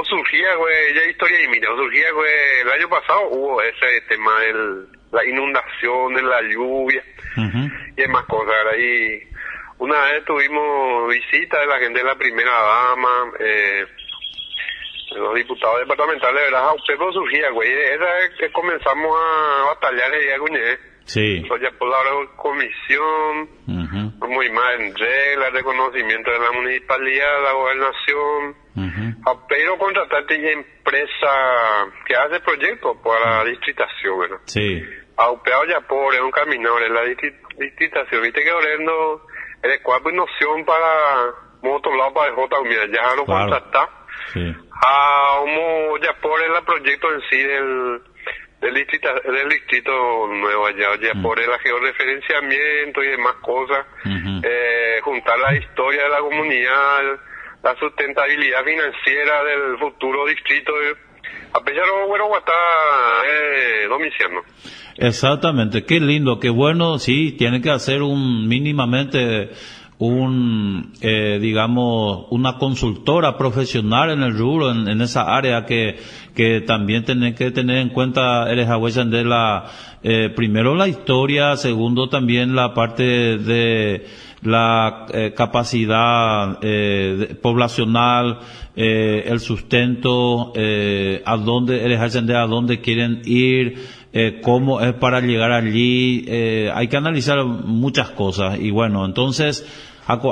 o surgía, güey, ya historia y mira, o surgía, güey, el año pasado hubo ese tema de la inundación, de la lluvia y demás cosas, ¿verdad? Y una vez tuvimos visita de la gente de la primera dama, los diputados departamentales, ¿verdad? A usted no surgía, güey, esa vez que comenzamos a batallar el día de sí. Ya por la comisión, muy mal en regla, reconocimiento de la municipalidad, la gobernación, pero contratarte y empresa que hace proyectos para la distritación, ¿verdad? Sí. Aupeado ya por un caminador en la distritación, viste que orando el cuerpo y noción para otro lado para el J, mira, ya lo claro. contrata. Sí. Como ya por el proyecto en sí del distrito nuevo allá, ya por el georreferenciamiento y demás cosas, juntar la historia de la comunidad, la sustentabilidad financiera del futuro distrito, a pesar de bueno está Domiciano. Exactamente, qué lindo, qué bueno, sí, tiene que hacer mínimamente digamos, una consultora profesional en el rubro, en esa área que también tiene que tener en cuenta el Hahuayan de primero la historia, segundo también la parte de la capacidad poblacional, el sustento, a dónde quieren ir, cómo es para llegar allí, hay que analizar muchas cosas y bueno, entonces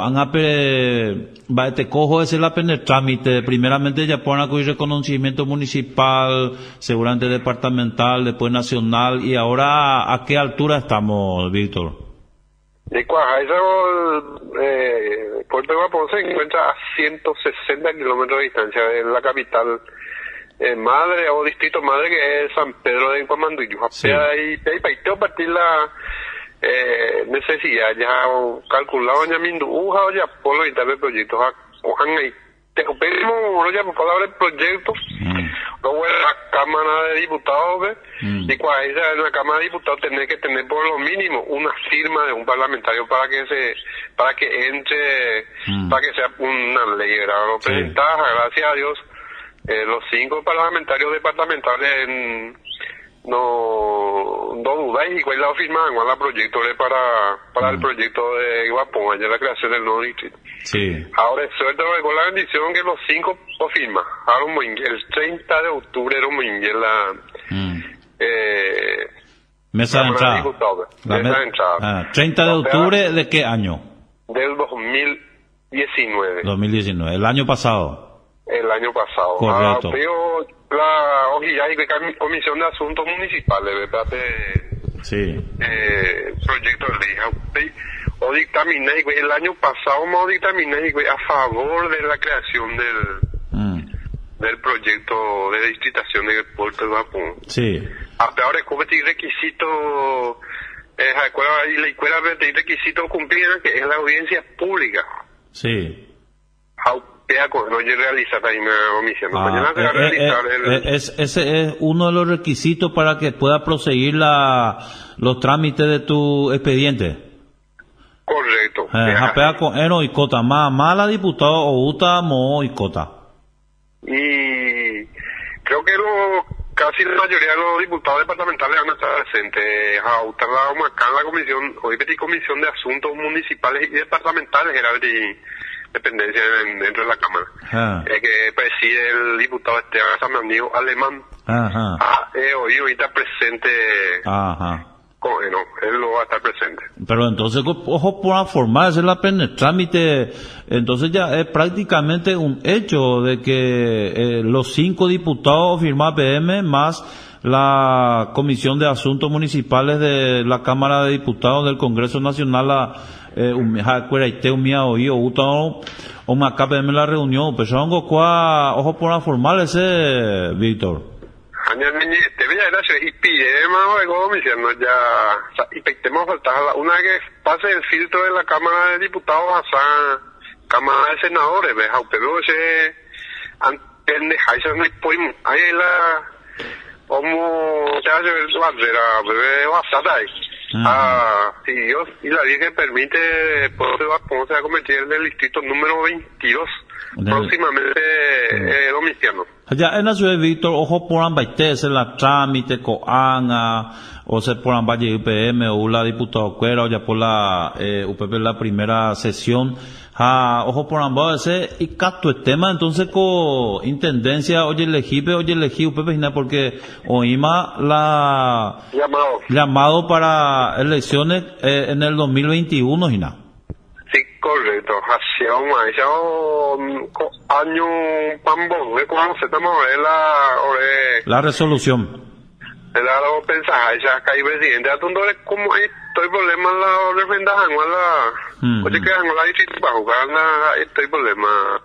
te cojo ese la pena el trámite, primeramente ya ponen con reconocimiento municipal, seguramente departamental, después nacional, y ahora ¿a qué altura estamos, Víctor? De Cuaja, Puerto Guapón se encuentra a 160 kilómetros de distancia de la capital madre o distrito madre, que es San Pedro de Guamandullo. Sí. Ahí para partir la necesidad ya calculado ya minduja o ya por los proyectos cojan ahí te pedimos ya por palabra el proyecto luego en la Cámara de Diputados y cuando en la Cámara de Diputados tener que tener por lo mínimo una firma de un parlamentario para que entre para que sea una ley, ¿verdad? Lo presentaja, gracias a Dios los 5 parlamentarios departamentales no dudáis y cuál la firman igual la proyecto para el proyecto de Guapón, allá la creación del nuevo distrito. Sí. Ahora suelto con la bendición que los 5 lo firman. Ahora el 30 de octubre era mesa de entrada. Mesa de entrada. 30 de octubre ¿de qué año? Del 2019. 2019, el año pasado. El año pasado. Correcto. Pero la Comisión de Asuntos Municipales, ¿verdad? Sí. Proyecto de ley. O dictaminé, el año pasado me dictaminé a favor de la creación del proyecto de distritación del puerto de Guapón. Sí. Hasta ahora es requisito, y la escuela de requisito cumplir, que es la audiencia pública. Sí. No realizar ahí una omisión. Mañana se va a realizar ese es uno de los requisitos para que pueda proseguir los trámites de tu expediente. Correcto. Japea con eno y cota más la diputado o uta mo y cota. Y creo que casi la mayoría de los diputados departamentales van a estar presentes. Acá en la comisión, hoy comisión de asuntos municipales y departamentales era dependencia dentro de la Cámara, que preside el diputado Esteban Samaniego Alemán. Hoy ahorita presente, él no va a estar presente. Pero entonces, ojo, por formar, ese es la pena, el trámite, entonces ya es prácticamente un hecho de que los 5 diputados firman PM más la Comisión de Asuntos Municipales de la Cámara de Diputados del Congreso Nacional, la reunión, pero ojo por formal ese, Víctor. Una que pase el filtro de la Cámara de Diputados hasta Cámara de Senadores, pero ese ahí la como se hace el bandera, bebé bastante ahí. Si Dios y la Virgen permite, cómo se va a convertir en el distrito número 22 próximamente Domiciano. Allá en la ciudad de Víctor, ojo por ambaite, se la trámite, coanga, o se por ambaye UPM, o la diputado Cuera, o ya por la, UPP la primera sesión, ojo por ambaye, y cato el tema, entonces con intendencia, oye elegí UPP, porque oíma llamado para elecciones, en el 2021, Gina. Sí, correcto. Hacia un año pambón, ¿cómo se llama? La resolución. La pensaba, ya caí presidente, atundore como estoy problema la refrendajan, oye que la distrito para jugar, estoy problema.